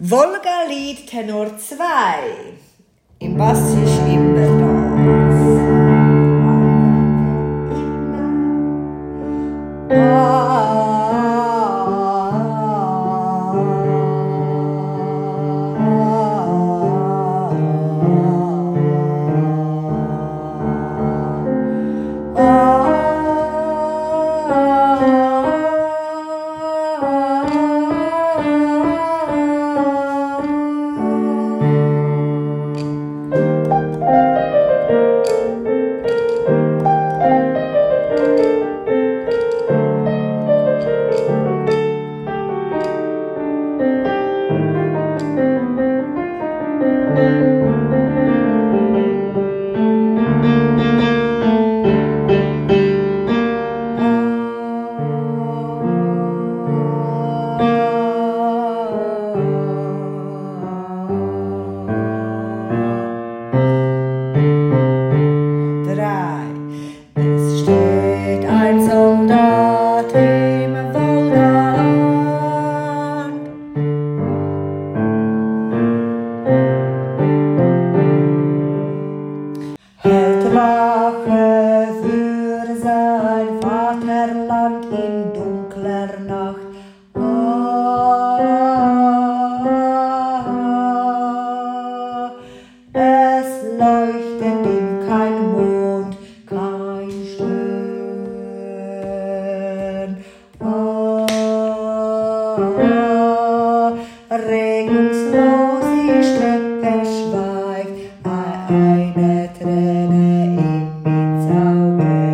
Wolga-Lied Tenor 2 im Bassisch Imberdorf. Es steht ein Soldat im Wolgaland. Hält Wache für sein Vaterland in dunkler Nacht. Es leuchtet ihm kein Mond, kein Stern. Regungslos die Steppe schweigt, eine Träne ihm ins Auge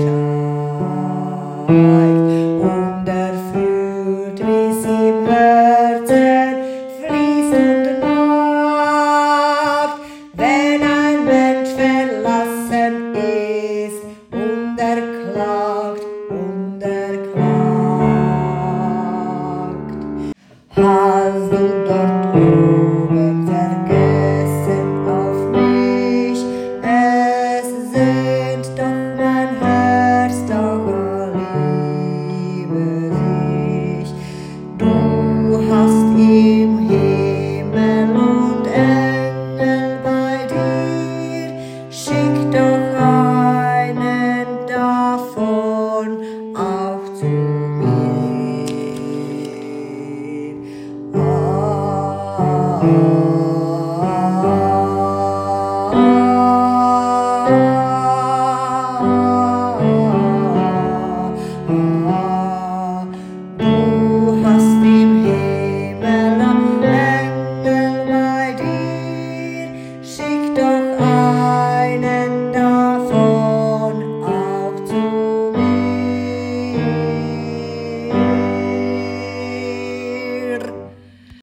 steigt. Und fühlt, wie's im Herzen fließt und nagt, wenn ein Mensch verlassen ist und klagt. Hast du dort oben vergessen auf mich? Es sehnt doch mein Herz, doch liebe dich. Du hast im Himmel und Engel bei dir, schick doch einen davon auch zu mir.